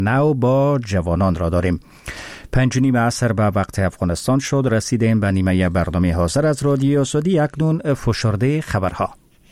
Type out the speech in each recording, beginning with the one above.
نو با جوانان را داریم. 5:30 عصر به وقت افغانستان شد. رسیدیم به نیمه برنامه حاضر از رادیو آزادی. اکنون فشرده خبرها.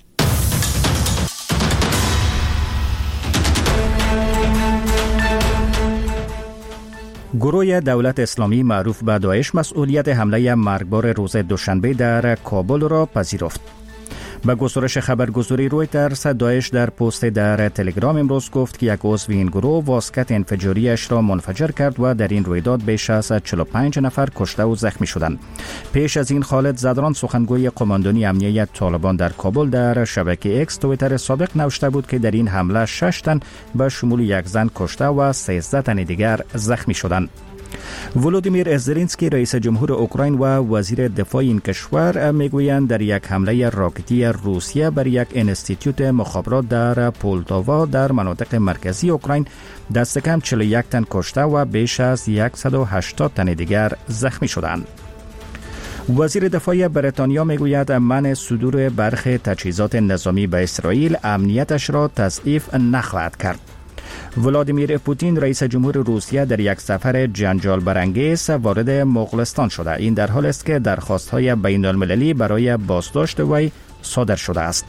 گروه دولت اسلامی معروف به داعش مسئولیت حمله مرگبار روز دوشنبه در کابل را پذیرفت. به گزارش خبرگزاری رویترز، داعش در پست در تلگرام امروز گفت که یک عضو این گروه واسکت انفجاریش را منفجر کرد و در این رویداد بیش از 45 نفر کشته و زخمی شدند. پیش از این خالد زدران، سخنگوی قماندانی امنیت طالبان در کابل، در شبکه اکس توییتر سابق نوشته بود که در این حمله 6 تن به شمول یک زن کشته و 13 تن دیگر زخمی شدند. ولودیمیر زلنسکی رئیس جمهور اوکراین و وزیر دفاع این کشور میگویند در یک حمله راکتی روسیه بر یک انستیتیوت مخابرات در پولتاوا در مناطق مرکزی اوکراین دست کم 41 تن کشته و بیش از 180 تن دیگر زخمی شدند. وزیر دفاع بریتانیا میگوید منع صدور برخی تجهیزات نظامی به اسرائیل امنیتش را تضعیف نخواهد کرد. ولادیمیر پوتین رئیس جمهور روسیه در یک سفر جنجال برانگیز وارد مغولستان شده. این در حالی است که درخواست‌های بین‌المللی برای بازداشت وی صادر شده است.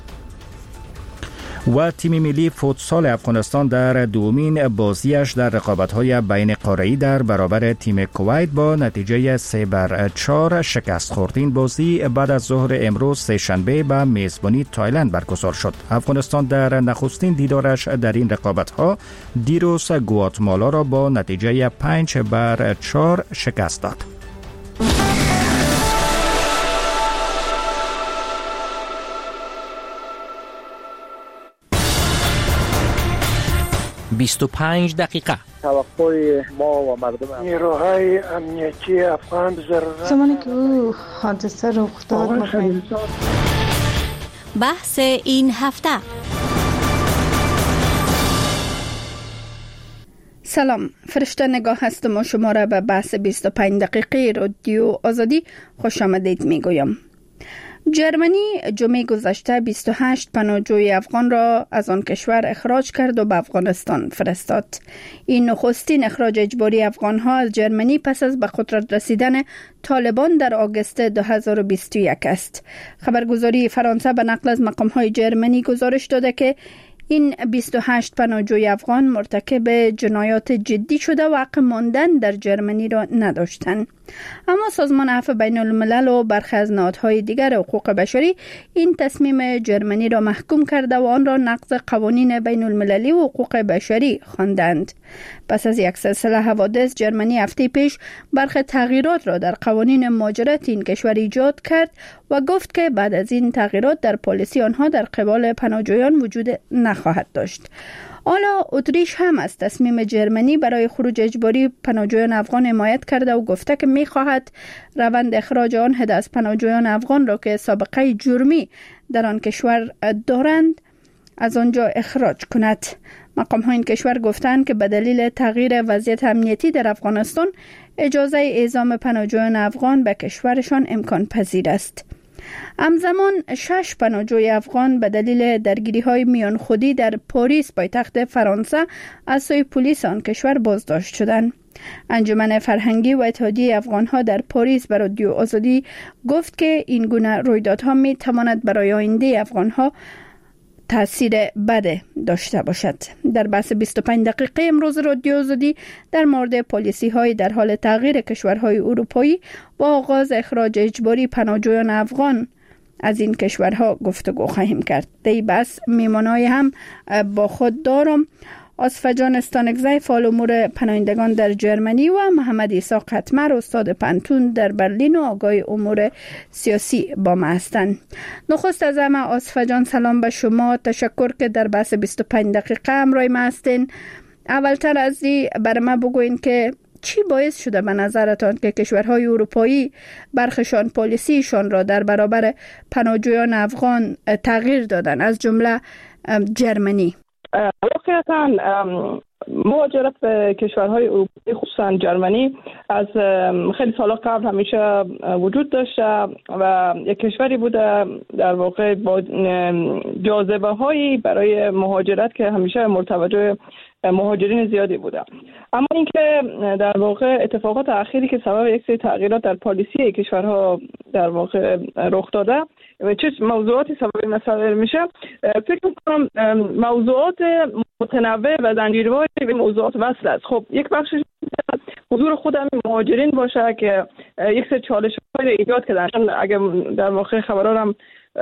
و تیم ملی فوتسال افغانستان در دومین بازیش در رقابت‌های بین قاره‌ای در برابر تیم کویت با نتیجه 3-4 شکست خورد. این بازی بعد از ظهر امروز سه‌شنبه به میزبانی تایلند برگزار شد. افغانستان در نخستین دیدارش در این رقابت‌ها دیروز گواتمالا را با نتیجه 5-4 شکست داد. دقیقه توقع ما و مردم نیروهای امنیتی افغان زمانی که او حادثه رخ داد بحث این هفته. سلام، فرشته نگاه هستم و شما را به بحث 25 دقیقه رادیو آزادی خوش آمدید میگویم. جرمنی جمعه گذشته 28 پناهجوی افغان را از آن کشور اخراج کرد و به افغانستان فرستاد. این نخستین اخراج اجباری افغان‌ها از جرمنی پس از به قدرت رسیدن طالبان در آگوست 2021 است. خبرگزاری فرانسه به نقل از مقام‌های جرمنی گزارش داده که این 28 پناهجوی افغان مرتکب جنایات جدی شده و حق ماندن در جرمنی را نداشتند. اما سازمان عفو بین الملل و برخی از نهادهای دیگر حقوق بشری این تصمیم جرمنی را محکوم کرده و آن را نقض قوانین بین المللی و حقوق بشری خواندند. پس از یک سلسله حوادث، جرمنی هفته پیش برخی تغییرات را در قوانین مهاجرت این کشور ایجاد کرد و گفت که بعد از این تغییرات در پالیسی آنها در قبال پناهجویان وجود نخواهد داشت. حالا اتریش هم از تصمیم جرمنی برای خروج اجباری پناهجویان افغان حمایت کرده و گفته که می‌خواهد روند اخراج آن عده از پناهجویان افغان را که سابقه جرمی در آن کشور دارند از آنجا اخراج کند. مقام‌های این کشور گفتند که به دلیل تغییر وضعیت امنیتی در افغانستان اجازه اعزام پناهجویان افغان به کشورشان امکان پذیر است. همزمان 6 پناهجوی افغان به دلیل درگیری‌های میان خودی در پاریس پایتخت فرانسه از سوی پلیس آن کشور بازداشت شدند. انجمن فرهنگی و اتحادیه افغان‌ها در پاریس به رادیو آزادی گفت که این گونه رویدادها می‌تواند برای آینده افغان‌ها تأثیر بد داشته باشد. در بحث 25 دقیقه امروز رادیو آزادی در مورد پالیسی‌های در حال تغییر کشورهای اروپایی و آغاز اخراج اجباری پناهجویان افغان از این کشورها گفتگو خواهیم کرد. در این بحث میمانای هم با خود دارم آصفه جان استانگزی، فعال امور پناهندگان در جرمنی، و محمد عیسی قطمر، استاد پنتون در برلین و آگاه امور سیاسی با ما هستند. نخست از همه آصفه جان سلام به شما، تشکر که در بحث 25 دقیقه همراه ما هستین. اولتر از این برای ما بگوین که چی باعث شده به نظرتان که کشورهای اروپایی برخشان پالیسیشان را در برابر پناهجویان افغان تغییر دادن، از جمله جرمنی؟ واقعا مهاجرت به کشورهای اروپایی خصوصا جرمنی از خیلی سال قبل همیشه وجود داشته و یک کشوری بوده در واقع با جاذبه هایی برای مهاجرت که همیشه مرتبط مهاجرین زیادی بوده. اما اینکه در واقع اتفاقات اخیری که سبب یک سری تغییرات در پالیسی کشورها در واقع رخ داده و چه موضوعاتی سبب این مسئله میشه، فکر میکنم موضوعات متنوع و زنجیروار به موضوعات وصل است. خب یک بخشش حضور خود همین مهاجرین باشه که یک سری چالش‌های ایجاد کردن. اگه در واقع خبرها هم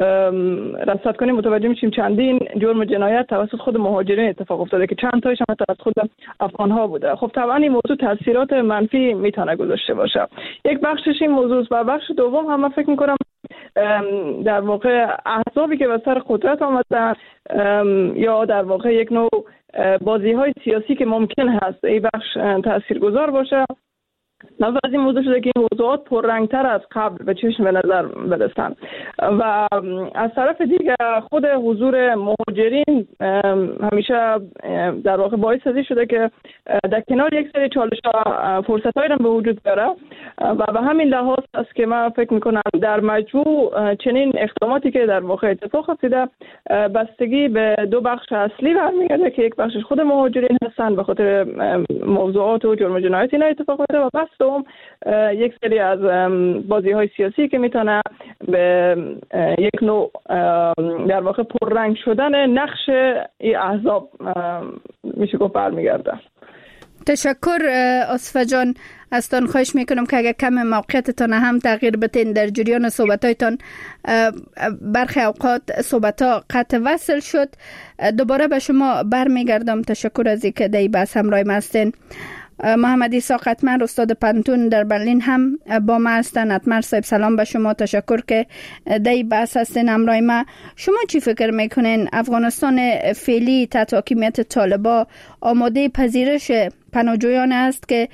رصد کنیم متوجه میشیم چندین جرم جنایت توسط خود مهاجرین اتفاق افتاده که چند تایش هم توسط خود افغان‌ها بوده. خب طبعا این موضوع تاثیرات منفی میتونه گذاشته باشه. یک بخشش این موضوع و بخش دوم هم من فکر میکنم در واقع احزابی که به سر قدرت آمدن یا در واقع یک نوع بازی‌های سیاسی که ممکن هست این بخش تاثیرگذار باشه. نظر از این موضوع شده که این موضوعات پررنگتر از قبل به چشم به نظر برسن و از طرف دیگه خود حضور مهاجرین همیشه در واقع باعث ازی شده که در کنار یک سری چالش‌ها فرصت‌هایی هم به وجود بیاره و به همین لحاظ است که من فکر می‌کنم در مجموع چنین اقداماتی که در واقع اتفاق افتاده بستگی به دو بخش اصلی برمیگرده که یک بخشش خود مهاجرین هستن به خاطر موضوعات و جرم جنایتی اینا اتفاق افتاده و دوم یک سری از بازی‌های سیاسی که میتونه به یک نوع در واقع پررنگ شدن نقش این احزاب میشه گفت برمیگرده. تشکر آصفه جان. از تان خواهش میکنم که اگر کم موقعیتتان هم تغییر بتین در جریان صحبتایتان. برخی اوقات صحبتها قطع وصل شد. دوباره به شما برمیگردم. تشکر از اینکه در این بحث همراه ما هستین. محمد عیسی قطمر استاد پانتون در برلین هم با ما هستن. اتمر صاحب سلام به شما، تشکر که در این بحث هستین همراه ما. شما چی فکر میکنین افغانستان فعلی تحت حاکمیت طالبان آماده پذیرش پناهجویان است که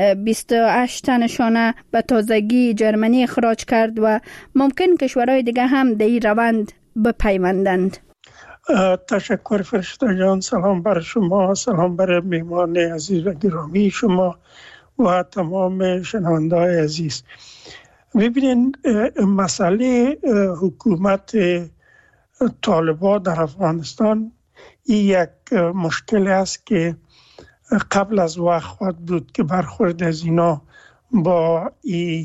28 تنشان به تازگی جرمنی اخراج کرد و ممکن کشورهای دیگه هم در این روند بپیوندند؟ تشکر فرشته جان. سلام بر شما، سلام بر میهمان عزیز و گرامی شما و تمام شنونده‌های عزیز. ببینین مسئله حکومت طالبان در افغانستان این یک مشکل است که قبل از وقت خواهد بود که برخورد از اینا با این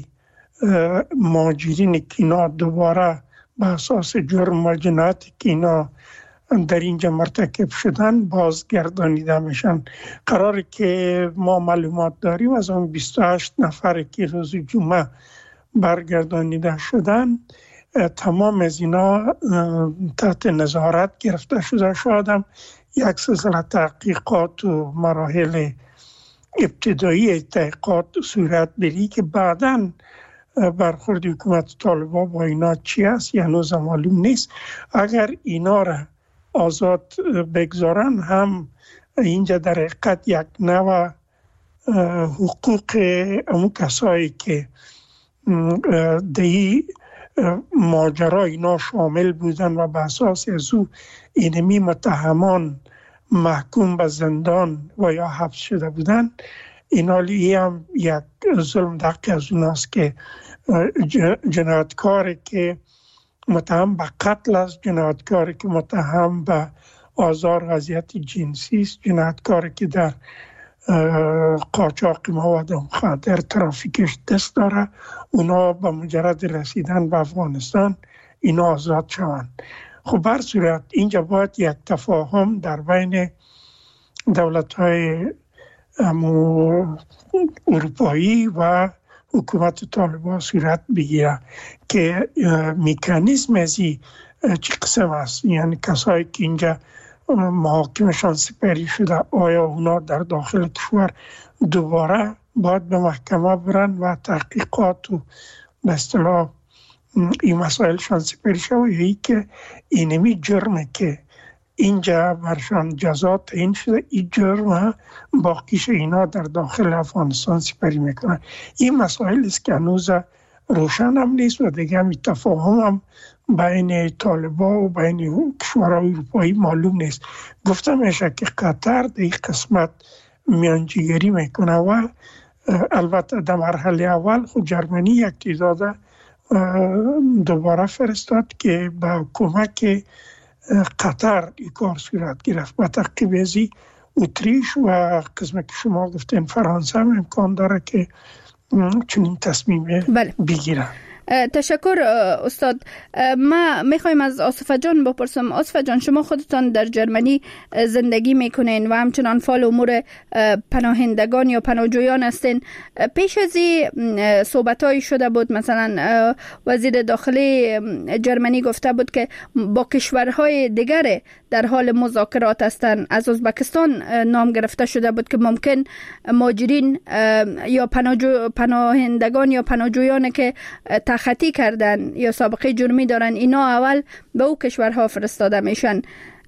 مهاجرین که اینا دوباره به اساس جرم و جنایتی که اینا در اینجا مرتکب شدن بازگردانیده میشن. قراره که ما معلومات داریم از اون 28 نفر که روز جمعه برگردانیده شدن تمام از اینا تحت نظارت گرفته شده. شاید هم یک سلسله تحقیقات و مراحل ابتدایی تحقیقات صورت بگیره که بعداً برخورد حکومت طالبان با اینا چی است یا هنوز معلوم نیست. اگر اینا را آزاد بگذارن هم اینجا در حقیقت یک نوع حقوق امو کسایی که دی ماجرا اینا شامل بودن و به اساس از او اینمی متهمان محکوم به زندان و یا حبس شده بودن، اینالی هم یک ظلم دقیق از اوناست که جنایتکاری که متهم به قتل است، جنایتکاری که متهم به آزار و اذیت جنسی است، جنایتکاری که در قاچاق مواد مخدر ترافیکش دست داره، اونا به مجرد رسیدن به افغانستان اینا آزاد شوند. خب بر صورت اینجا باید یک تفاهم در بین دولت‌های اروپایی و حکومت طالبان صورت بگیره که مکانیزم از این چه قسم است، یعنی کسایی که اینجا محاکمشان سپری شده آیا اونا در داخل کشور دوباره باید به محکمه برن و تحقیقات و به اصطلاح این مسائلشان سپری شده یا ای که اینمی جرمه که اینجا برشان جزا تعیین شده این جرم باقیش اینا در داخل افغانستان سپری میکنن. این مسائل است که هنوز روشن هم نیست و دیگه هم تفاهم هم بین طالبان و بین کشورهای اروپایی معلوم نیست. گفتم میشه که قطر در این قسمت میانجیگری میکنه و البته در مرحله اول خود جرمنی یک تعداد دوباره فرستاد که با کمک قطر این کار صورت گرفت. با تعقیب ازی اتریش و قسمت که شما گفتین فرانسه هم امکان داره که چنین تصمیم بگیرن. تشکر استاد. ما میخوایم از آصفه جان بپرسم. آصفه جان، شما خودتان در جرمنی زندگی میکنین و همچنان فعال امور پناهندگان یا پناهجویان هستین. پیش از این صحبتایی شده بود، مثلا وزیر داخلی جرمنی گفته بود که با کشورهای دیگر در حال مذاکرات هستند. از ازبکستان نام گرفته شده بود که ممکن مهاجرین یا پناهندگان یا پناهجویان که خطی کردن یا سابقه جرمی دارن، اینا اول به او کشورها فرستاده میشن.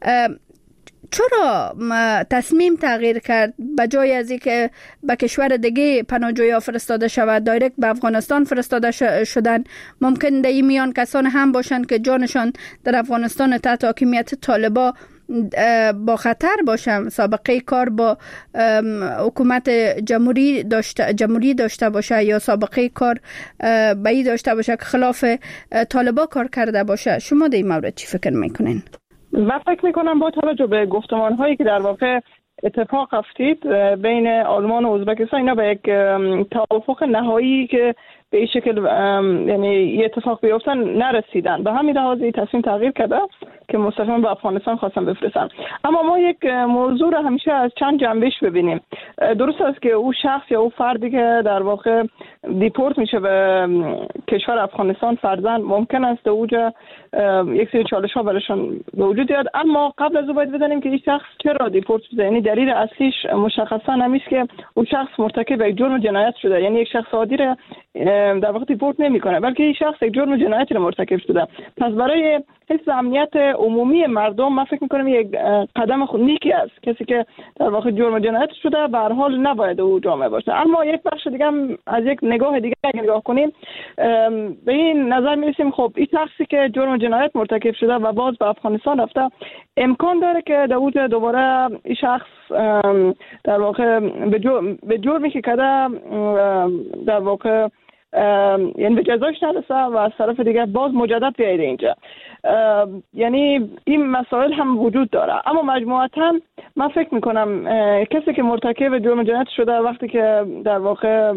چرا تصمیم تغییر کرد به جای از اینکه به کشور دیگه پناهجویا فرستاده شود دایرکت به افغانستان فرستاده شدن؟ ممکن در این میان کسان هم باشن که جانشان در افغانستان تحت حاکمیت طالبا با خطر باشم، سابقه کار با حکومت جمهوری داشته باشه یا سابقه کار به این داشته باشه که خلاف طالبا کار کرده باشه. شما در این مورد چی فکر میکنین؟ من فکر میکنم با توجه به گفتمان هایی که در واقع اتفاق افتید بین آلمان و ازبکستان، اینا به یک توافق نهایی که به این شکل یعنی یه اتفاق بیفتن نرسیدن. به همین لحاظ تصمیم تغییر کرده که مستقیما به افغانستان خواستن بفرستن. اما ما یک موضوع رو همیشه از چند جنبش ببینیم. درست است که او شخص یا او فردی که در واقع دیپورت میشه به کشور افغانستان فرزند ممکن است اوجا یک سری چالش ها براشون به وجود بیاد، اما قبل از او باید بدونیم که این شخص چرا دیپورت شده. یعنی دلیل اصلیش مشخصا نمیشه که اون شخص مرتکب یک جرم جنایت شده. یعنی یک شخص عادی را در واقع دیپورت نمیکنه، بلکه این شخص یک جرم جنایتی را مرتکب شده. پس برای حفظ امنیت عمومی مردم من فکر میکنم یک قدم نیکی است. کسی که در واقع جرم جنایت شده به هر حال نباید او جامعه باشه. اما یک بخش دیگه هم از یک نگاه دیگه اگه نگاه کنیم به این نظر میرسیم خب این شخصی که جرم جنایت مرتکب شده و باز به افغانستان رفته، امکان داره که در اوج دوباره این شخص در واقع به جرمی که کرده در واقع یعنی به جزاش نرسه و از طرف دیگه باز مجدد بیایده اینجا. یعنی این مسائل هم وجود داره. اما مجموعاً من فکر میکنم کسی که مرتکب جرم جنایت شده وقتی که در واقع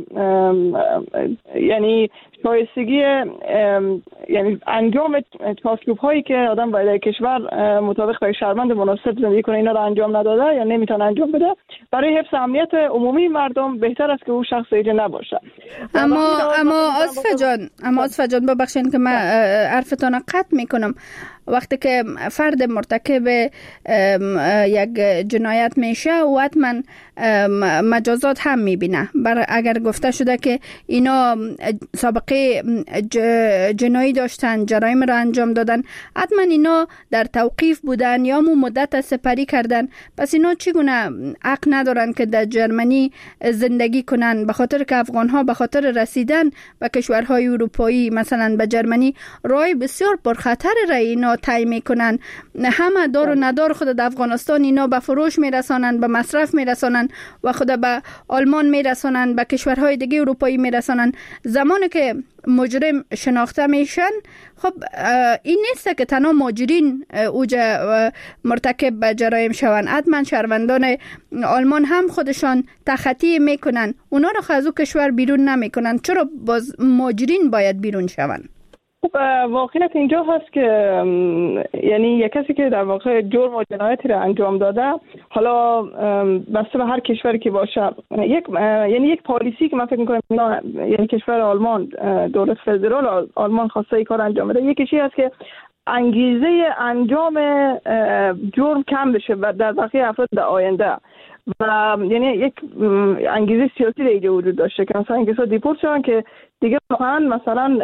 یعنی شایستگی یعنی انجام چارچوب هایی که آدم باید کشور مطابق با شهروند مناسب زندگی کنه اینا رو انجام نداده یا نمیتونه انجام بده، برای حفظ امنیت عمومی مردم بهتر است که اون شخص اینجا نباشه. اما آصفه جان ببخشید که من حرفتون قطع میکنم. وقتی که فرد مرتکب یک جنایت میشه و حتما مجازات هم میبینه. اگر گفته شده که اینا سابقه جنایی داشتن، جرایم را انجام دادن، حتما اینا در توقیف بودن یا مدت سپری کردن. پس اینا چگونه حق ندارن که در جرمنی زندگی کنن؟ به خاطر که افغان ها به خاطر رسیدن به کشورهای اروپایی مثلا به جرمنی راه بسیار پرخطر را اینا طی میکنن. همه دار و ندار خود در افغانستان اینا به فروش میرسانن، به مصرف میرسانن و خود به آلمان میرسانن، به کشورهای دیگه اروپایی میرسانن. زمانی که مجرم شناخته میشن، خب این نیست که تنها مهاجرین اوجا مرتکب به جرایم شوند، حتما شهروندان آلمان هم خودشان تخطی میکنن، اونا رو از او کشور بیرون نمیکنن. چرا باز مهاجرین باید بیرون شوند؟ واقعیت اینجا هست که یعنی یک کسی که در واقع جرم و جنایتی را انجام داده، حالا بسته به هر کشوری که باشه، یک پالیسی که من فکر می‌کنم یعنی کشور آلمان، دولت فدرال آلمان خواسته این کار انجام بده، یکیشی هست که انگیزه انجام جرم کم بشه و در بقیه افراد در آینده و یعنی یک انگیزه سیاسی دیگه وجود داشته که مثلا این کسا دیپورت شدن که دیگه واقعا مثلا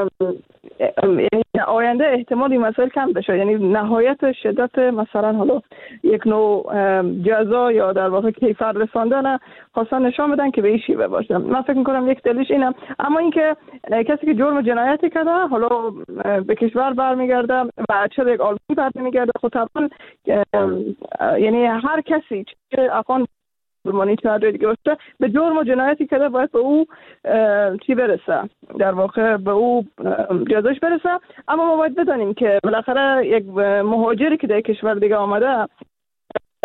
آینده احتمال این مسائل کم بشه. یعنی نهایت شدت مثلا حالا یک نوع جزا یا در واقع کیفر رساندن خواستن نشان بدن که به این شیوه باشه. من فکر میکنم یک دلیلش اینه. اما اینکه کسی که جرم جنایتی کرده حالا به کشور برمیگرده و چه یک آلمانی برمیگرده، خب طبعا یعنی هر کسی که افغان برمانی چه دیگه باشه به جرم و جنایتی کرده باید به او چی برسه، در واقع به او جزاش برسه. اما ما باید بدانیم که بالاخره یک مهاجری که در کشور دیگه آمده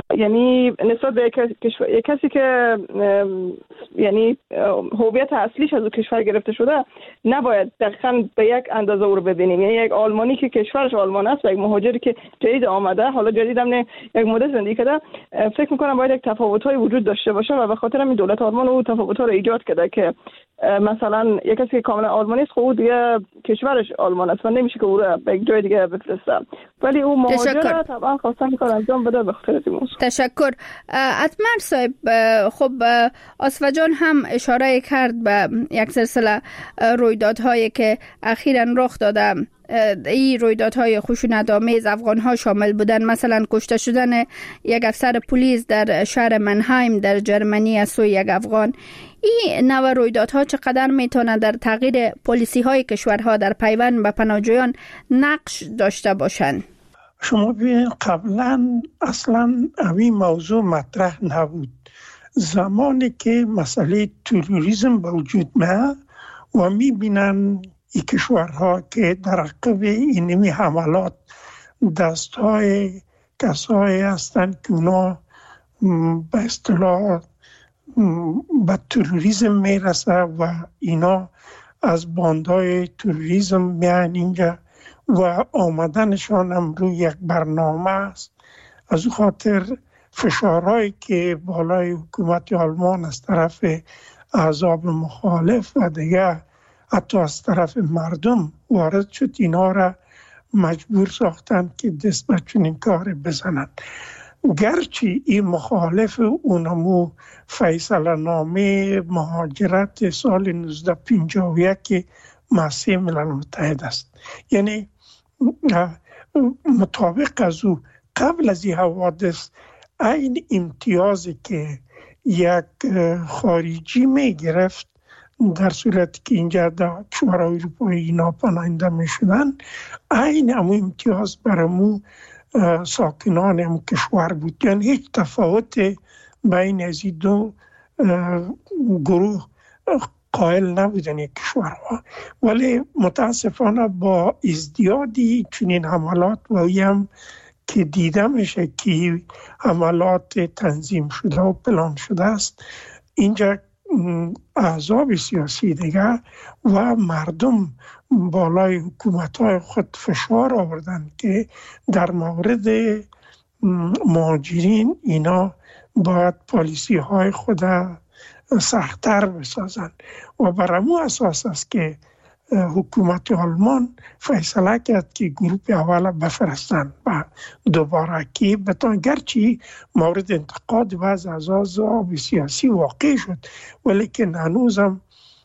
یعنی نسبت به کسی که یعنی هویت اصلیش از کشور گرفته شده نباید دقیقاً به یک اندازه او رو ببینیم. یعنی یک آلمانی که کشورش آلمان است و یک مهاجری که جدید آمده، حالا جدید هم نه یک مدت زندگی کرده، فکر میکنم باید یک تفاوت‌های وجود داشته باشه و به خاطر همین دولت آلمان اون تفاوت‌ها رو ایجاد کرده که مثلا یک کسی که کاملا آلمانی است، خب دیگه کشورش آلمان است و نمیشه که او رو به یک جای دیگه بفرسته، ولی اون مهاجر طبعا خواستن کار انجام بده به خاطر این موضوع. تشکر. اتمر صاحب، خب آصفه جان هم اشاره کرد به یک سلسله رویدادهایی که اخیراً رخ داده. این رویدادهای خشونت‌آمیز افغان‌ها شامل بودن، مثلا کشته شدن یک افسر پلیس در شهر منهایم در جرمنی از سوی یک افغان. این نوع رویدادها چقدر میتونه در تغییر پلیسی‌های کشورها در پیوند به پناهجویان نقش داشته باشند؟ شما ببینید قبلا اصلا این موضوع مطرح نبود. زمانی که مسئله تروریسم به وجود میاد و میبینن این کشورها که در عقب اینمی حملات دستهای کسایی هستند که اونا به اصطلاح به تروریسم میرسه و اینا از باندهای تروریسم میان اینجا و آمدنشان هم روی یک برنامه است. از او خاطر فشارهایی که بالای حکومت آلمان از طرف احزاب مخالف و دیگه حتی از طرف مردم وارد شد، اینا را مجبور ساختند که دست به چنین کار بزنند. گرچه این مخالف اونمو فیصله نامه مهاجرت سال 1951 مؤسسه ملل متحد است، یعنی مطابق از او قبل از این حوادث این امتیازی که یک خارجی می گرفت در صورتی که اینجا در کشورهای اروپایی اینا پناهنده می شدن، این همون امتیاز برامو ساکنان همون کشور بود. یعنی هیچ تفاوت بین از این دو گروه قائل نبودن یک کشورها. ولی متاسفانه با ازدیادی چنین حملات و هم که دیده میشه که حملات تنظیم شده و پلان شده است، اینجا احزاب سیاسی دیگه و مردم بالای حکومت‌های خود فشار آوردن که در مورد مهاجرین اینا باید پالیسی‌های خود سخت‌تر بسازن و بر همون اساس است که حکومت آلمان فیصله کرد که گروپ اول بفرستن و دوباره که بتان گرچه مورد انتقاد و از احزاب سیاسی واقع شد، ولی که هنوزم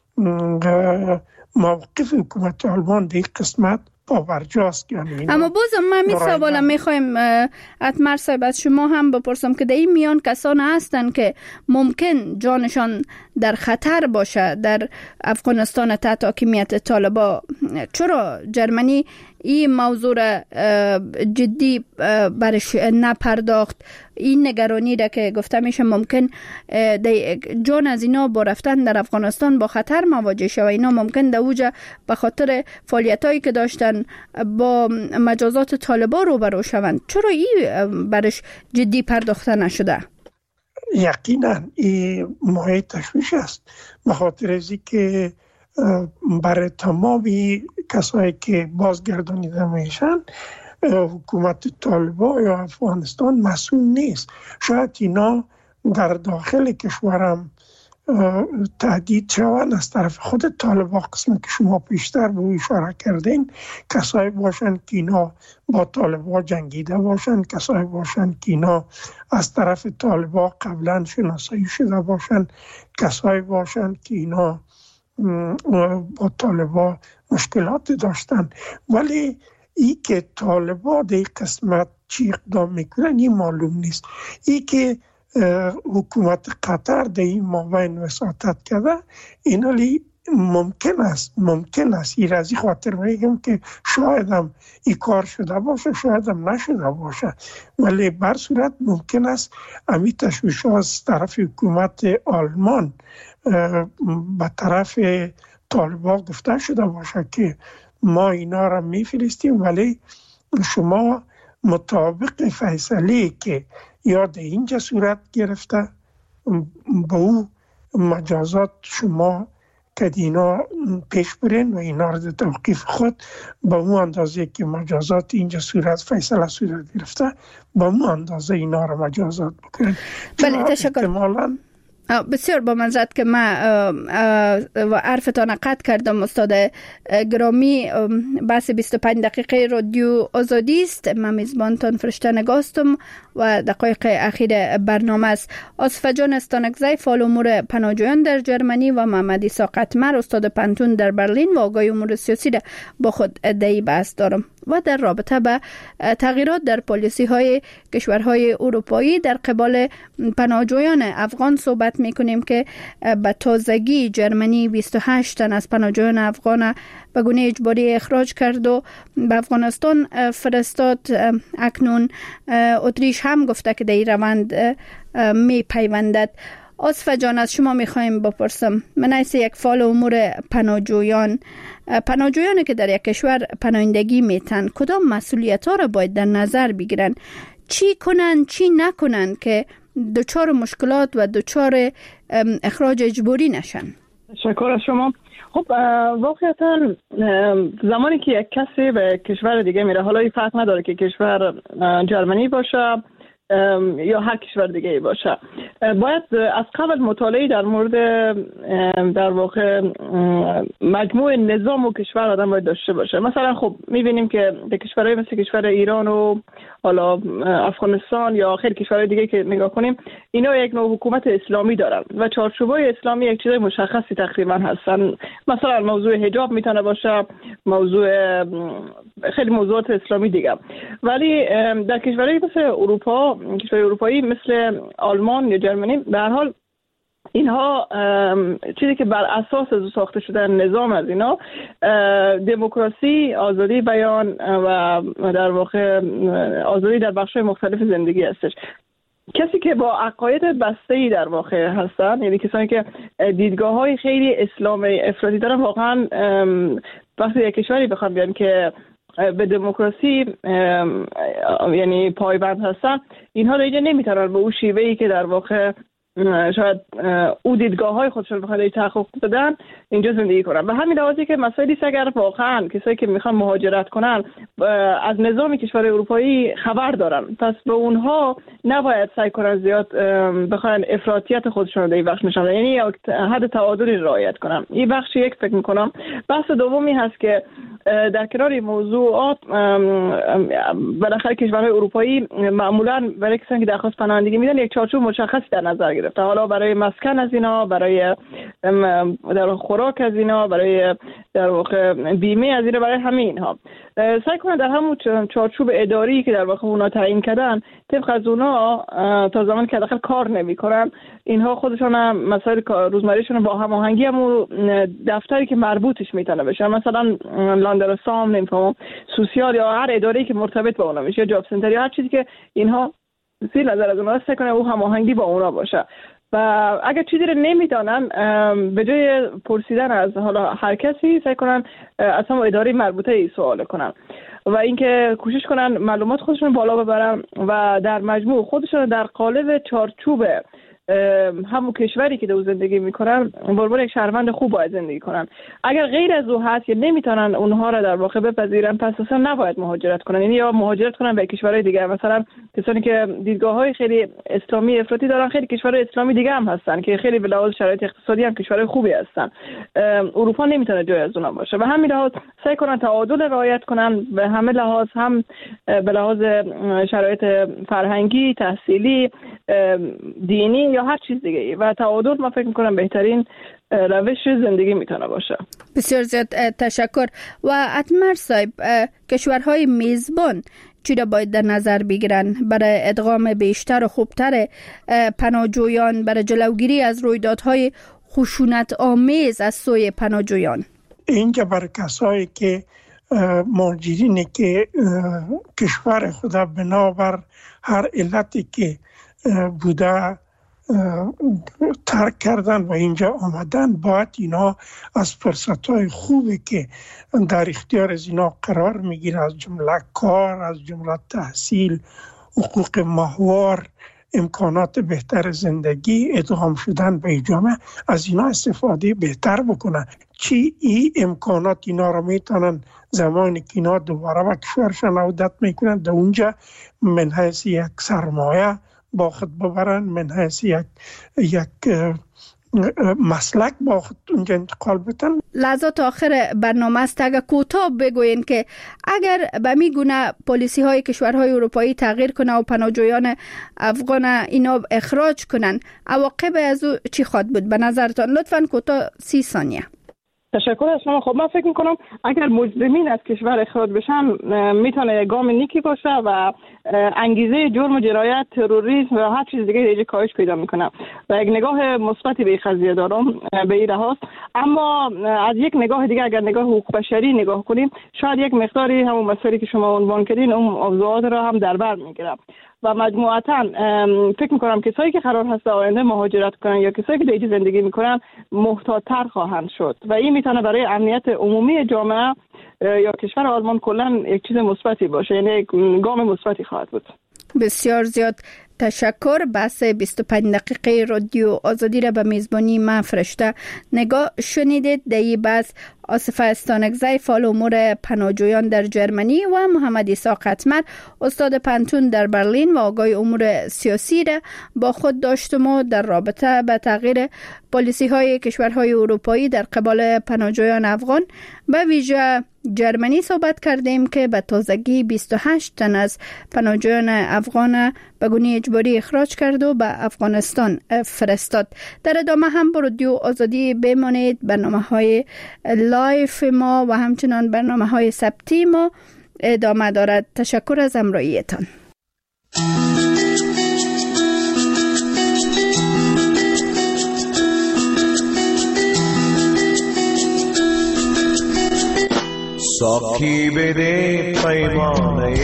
موقف حکومت آلمان در قسمت پابرجاست. اما بازم من می سوالم میخوایم اتمر صاحب از شما هم بپرسم که در این میان کسان هستن که ممکن جانشان در خطر باشه در افغانستان تحت حاکمیت طالبان. چرا جرمنی این موضوع را جدی برش نپرداخت؟ این نگرانی را که گفته میشه ممکن جان از اینا با رفتن در افغانستان با خطر مواجه شود، اینا ممکن در اوجه به خاطر فعالیتایی که داشتن با مجازات طالبان روبرو شوند. چرا این برش جدی پرداخته نشده؟ یقینا این مایه تشویش است، به خاطر ازی که برای تمامی کسایی که بازگردانیده میشن حکومت طالبان یا افغانستان مسئول نیست. شاید اینا در داخل کشورم تهدید شوند از طرف خود طالبان، قسمی که شما پیشتر به اشاره کردین، کسایی باشن که اینا با طالبان جنگیده باشن، کسایی باشن که اینا از طرف طالبان قبلا شناسایی شده باشن، کسایی باشن که اینا با طالبان مشکلات داشتن. ولی ای که طالبان در قسمت چی اقدام میکنن این معلوم نیست. ای که حکومت قطر در این مابین وساطت کرده، اینالی ممکن است این رازی خاطر میگم که شاید هم این کار شده باشه، شاید هم نشده باشه، ولی بر صورت ممکن است امی تشویش از طرف حکومت آلمان به طرف طالبان گفته شده باشه که ما اینا را میفرستیم، ولی شما مطابق فیصله که یا در اینجا صورت گرفته با او مجازات شما که اینا پیش برین و اینا رو در توقیف خود با اون اندازه که مجازات اینجا فیصله صورت گرفته با اون اندازه اینا رو مجازات بکنین. بله تشکر. احتمالاً بسیار با منظرت که ما و عرفتان قطع کردم استاد گرامی. بحث 25 دقیقه رادیو آزادی است. من میزبانتان فرشته نگاستم و دقایق اخیر برنامه است. آصفه جان استانکزی فعال امور پناهجویان در جرمنی و محمد عیسی قطمر استاد پانتون در برلین و آگاه امور سیاسی با خود ادعای بحث دارم و در رابطه به تغییرات در پالیسی های کشورهای اروپایی در قبال پناهجویان افغان صحبت میکنیم که به تازگی جرمنی 28 تن از پناهجویان افغان به گونه اجباری اخراج کرد و به افغانستان فرستاد. اکنون اتریش هم گفته که در این روند می پیوندد. آصفه جان از شما میخوایم بپرسم، من از یک فعال امور پناهجویانی که در یک کشور پناهندگی میتن کدام مسئولیت ها را باید در نظر بگیرن؟ چی کنن چی نکنن که دچار مشکلات و دچار اخراج اجباری نشن؟ تشکر از شما. خب واقعا زمانی که یک کسی به کشور دیگه میره، حالا این فرق نداره که کشور جرمنی باشه یا هر کشور دیگه ای باشه، باید از قبل مطالعه در مورد در واقع مجموع نظام و کشور آدم باید داشته باشه. مثلا خب میبینیم که در کشورهای مثل کشور ایران و حالا افغانستان یا خیلی کشورهای دیگه که نگاه کنیم، اینا یک نوع حکومت اسلامی دارن و چارچوبای اسلامی یک چیز مشخصی تقریبا هستن. مثلا موضوع حجاب میتونه باشه، موضوع خیلی موضوعات اسلامی دیگه. ولی در کشورهای مثل اروپا، کشورهای اروپایی مثل آلمان یا جرمنی، به هر حال اینها چیزی که بر اساس از ساخته شده نظام از اینا دموکراسی، آزادی بیان و در واقع آزادی در بخش‌های مختلف زندگی هستش. کسی که با عقاید بسته‌ای در واقع هستن، یعنی کسانی که دیدگاه‌های خیلی اسلام افراطی دارن، واقعا وقتی یک کشوری بخوام بیان که به دموکراسی یعنی پایبند هستن، اینها دیگه نمیتونن به اون شیوهی که در واقع شاید او دیدگاه‌های خودشون بخواد تحقق بدن اینجا زندگی کنن. به همین لحاظی که مسائلی اگر واقعا کسایی که میخوان مهاجرت کنن از نظام کشور اروپایی خبر دارن، پس به اونها نباید سعی کنن زیاد بخوان افراطیت خودشون رو در این بخش نشون بدن، یعنی حد تعادلی رعایت کنن. این بخش یک فکر میکنم. بحث دومی هست که در کنار این موضوعات بالاخره کشورهای اروپایی معمولا برای کسانی که درخواست پناهندگی میدن یک چارچوب مشخصی در نظر گرفته، حالا برای مسکن از اینا، برای در خوراک از اینا، برای در واقع بیمه از اینا، برای همه اینها سعی کنن در همون چارچوب اداری که در واقع اونا تعیین کردن طبق از اونا تا زمانی که داخل کار نمیکنن اینها خودشون مسائل روزمرهشون با هماهنگی همون دفتری که مربوطش میتونه بشه، مثلا لاندرسام، نمیفهمم سوسیال یا هر اداره‌ای که مرتبط با اونا میشه، یا جاب سنتر یا هر چیزی که اینها زیر نظر از اونها سعی کنه او هماهنگی با اونا باشه. و اگر چیزی رو نمیدانن به جای پرسیدن از حالا هر کسی سعی کنن از همون اداره مربوطه ای سوال کنن و اینکه کوشش کنن معلومات خودشون بالا ببرن و در مجموع خودشون در قالب چارچوب همون کشوری که در زندگی میکنن به عنوان یک شهروند خوب باید زندگی کنن. اگر غیر از او هست یا نمیتونن اونها را در واقع بپذیرن، پس اصلا نباید مهاجرت کنن، یعنی یا مهاجرت کنن به کشورهای دیگه. مثلا کسانی که دیدگاه‌های خیلی اسلامی افراطی دارن، خیلی کشورهای اسلامی دیگه هم هستن که خیلی به لحاظ شرایط اقتصادی هم کشورهای خوبی هستن. اروپا نمیتونه جای از اونها باشه. و همین لحاظ سعی کنن تعادل رعایت کنن به همه لحاظ، هم به لحاظ شرایط فرهنگی، تحصیلی، دینی یا هر چیز دیگه. و تعادل من فکر میکنم بهترین روش زندگی میتونه باشه. بسیار زیاد تشکر. و اتمر صاحب، کشورهای میزبان چی را باید در نظر بگیرن برای ادغام بیشتر و خوبتر پناهجویان، برای جلوگیری از رویدادهای خشونت آمیز از سوی پناهجویان؟ اینجا برای کسایی که مهاجرینی که کشور خدا بنابر هر علتی که بوده ترک کردن و اینجا آمدن، باید اینا از فرصت‌های خوبی که در اختیار از اینا قرار میگیره، از جمله کار، از جمله تحصیل، حقوق ماهوار، امکانات بهتر زندگی، ادغام شدن به جامعه، از اینا استفاده بهتر بکنن. چی این امکانات اینا رو میتونن زمانی که اینا دوباره به کشورشان عودت میکنن در اونجا من حیث یک سرمایه با خود ببرن، من حیث یک مسلک با خود اونجا انتقال بتن. لحظات آخر برنامه است، اگر کوتاه بگوین که اگر به می گونه پالیسی های کشورهای اروپایی تغییر کنه و پناهجویان افغان اینا اخراج کنن، عواقب از او چی خواهد بود به نظرتان؟ لطفاً کوتاه 30 ثانیه. تشکر از شما. خب من فکر میکنم اگر مجرمین از کشور اخراج بشن میتونه گام نیکی باشه و انگیزه جرم و جنایت، تروریسم و هر چیز دیگه دیگه کاهش پیدا میکنه و یک نگاه مثبتی به قضیه دارم به این رهاست. اما از یک نگاه دیگه اگر نگاه حقوق بشری نگاه کنیم، شاید یک مقداری همون مسئله که شما عنوان کردین اون موضوعات را هم در بر میگیره و مجموعاً فکر میکنم کسایی که قرار هست آینده مهاجرت کنن یا کسایی که در اینجا زندگی میکنن محتاط‌تر خواهند شد و این میتونه برای امنیت عمومی جامعه یا کشور آلمان کلا یک چیز مثبتی باشه، یعنی یک گام مثبتی خواهد بود. بسیار زیاد تشکر. بحث 25 دقیقه رادیو آزادی را به میزبانی من فرشته نگاه شنیدید. در این بحث آصف استانکزی، فعال امور پناهجویان در جرمنی و محمد عیسی قطمر، استاد پانتون در برلین و آگاه امور سیاسی را با خود داشتم و در رابطه به تغییر پالیسی های کشورهای اروپایی در قبال پناهجویان افغان به ویژه جرمنی صحبت کردیم که به تازگی 28 تن از پناهجویان افغان به گونه اجباری اخراج کرد و به افغانستان فرستاد. در ادامه هم با رادیو آزادی بمانید. برنامه‌های لایف ما و همچنان برنامه‌های ثبتی ما ادامه دارد. تشکر از همراهیتان. ساقی بده پیمانه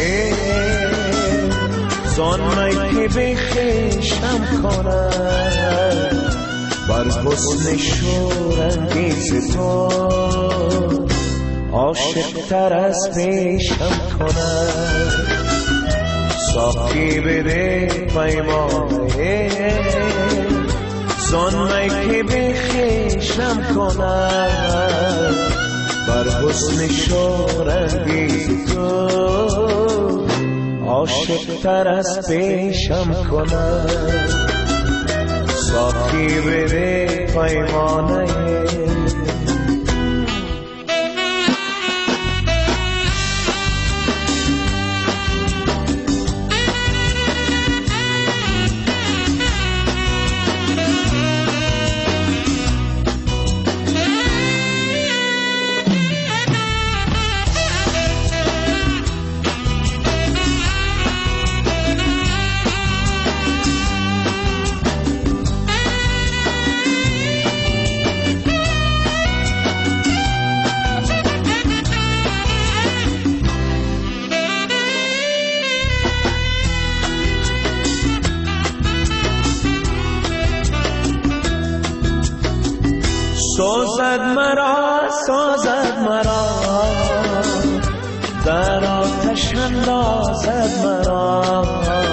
زانمایی که بخشم کنم بر حسن شورانگیز تو عاشق تر از پیشم کنم. ساقی بده پیمانه زانمایی که بخشم کنم بر حسن شورانگیز تو عاشق تر از پیشم کنم. ساقی بده پیمانه سازد مرا در آتش اندازد مرا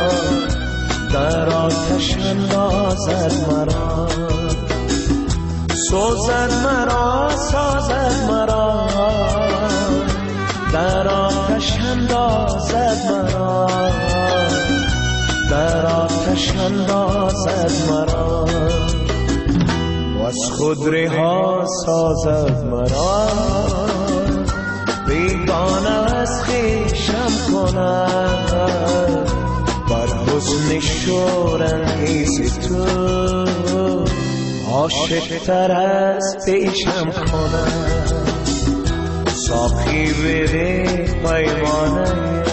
در آتش اندازد مرا سازد مرا سازد مرا در آتش اندازد مرا در آتش اندازد مرا از خود رها سازد مرا بیگانه از خویشم کند بر حسن شورانگیز تو عاشق تر از پیشم کند. ساقی بده پیمانه